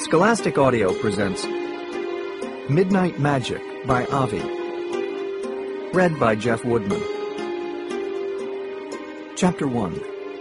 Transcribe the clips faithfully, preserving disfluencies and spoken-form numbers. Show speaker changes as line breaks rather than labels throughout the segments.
Scholastic Audio presents Midnight Magic by Avi. Read by Jeff Woodman. Chapter one.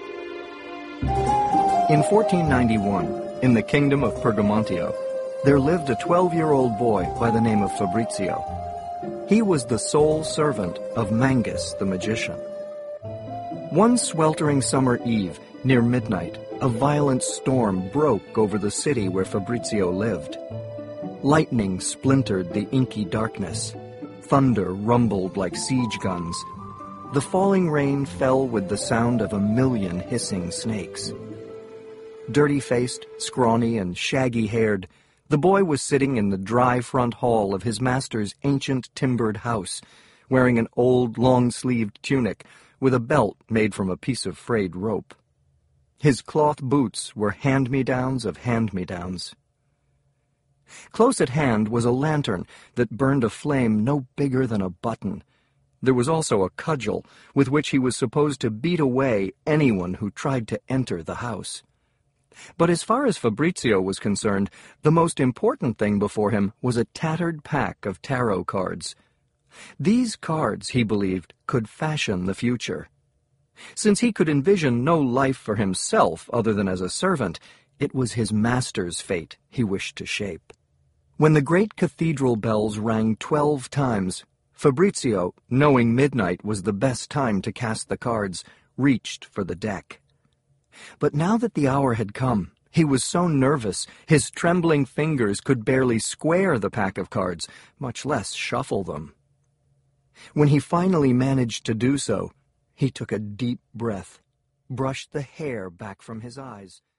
In fourteen ninety-one, in the kingdom of Pergamontio, there lived a twelve-year-old boy by the name of Fabrizio. He was the sole servant of Mangus the magician. One sweltering summer eve, near midnight, a violent storm broke over the city where Fabrizio lived. Lightning splintered the inky darkness. Thunder rumbled like siege guns. The falling rain fell with the sound of a million hissing snakes. Dirty-faced, scrawny, and shaggy-haired, the boy was sitting in the dry front hall of his master's ancient timbered house, wearing an old long-sleeved tunic with a belt made from a piece of frayed rope. His cloth boots were hand-me-downs of hand-me-downs. Close at hand was a lantern that burned a flame no bigger than a button. There was also a cudgel with which he was supposed to beat away anyone who tried to enter the house. But as far as Fabrizio was concerned, the most important thing before him was a tattered pack of tarot cards. These cards, he believed, could fashion the future. Since he could envision no life for himself other than as a servant, it was his master's fate he wished to shape. When the great cathedral bells rang twelve times, Fabrizio, knowing midnight was the best time to cast the cards, reached for the deck. But now that the hour had come, he was so nervous his trembling fingers could barely square the pack of cards, much less shuffle them. When he finally managed to do so, he took a deep breath, brushed the hair back from his eyes,